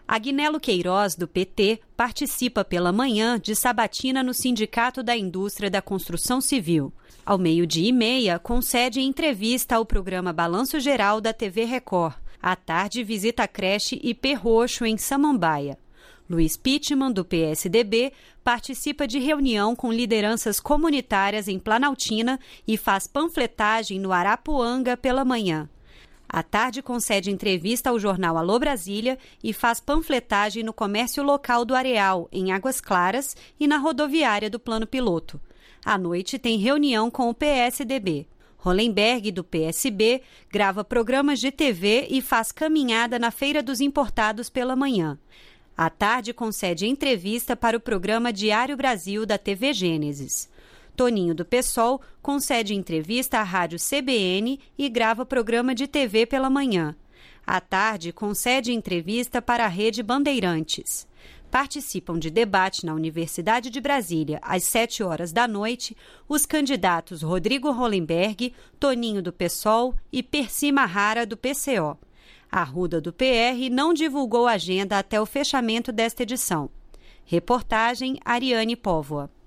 Agnello Queiroz, do PT, participa pela manhã de sabatina no Sindicato da Indústria da Construção Civil. Ao 12h30, concede entrevista ao programa Balanço Geral da TV Record. À tarde, visita a creche IP Roxo, em Samambaia. Luiz Pittman, do PSDB, participa de reunião com lideranças comunitárias em Planaltina e faz panfletagem no Arapuanga pela manhã. À tarde, concede entrevista ao jornal Alô Brasília e faz panfletagem no comércio local do Areal, em Águas Claras, e na rodoviária do Plano Piloto. À noite, tem reunião com o PSDB. Hollenberg, do PSB, grava programas de TV e faz caminhada na Feira dos Importados pela manhã. À tarde, concede entrevista para o programa Diário Brasil da TV Gênesis. Toninho, do PSOL, concede entrevista à rádio CBN e grava programa de TV pela manhã. À tarde, concede entrevista para a Rede Bandeirantes. Participam de debate na Universidade de Brasília, às 19h, os candidatos Rodrigo Hollenberg, Toninho, do PSOL e Percy Mahara, do PCO. A Arruda, do PR, não divulgou a agenda até o fechamento desta edição. Reportagem Ariane Póvoa.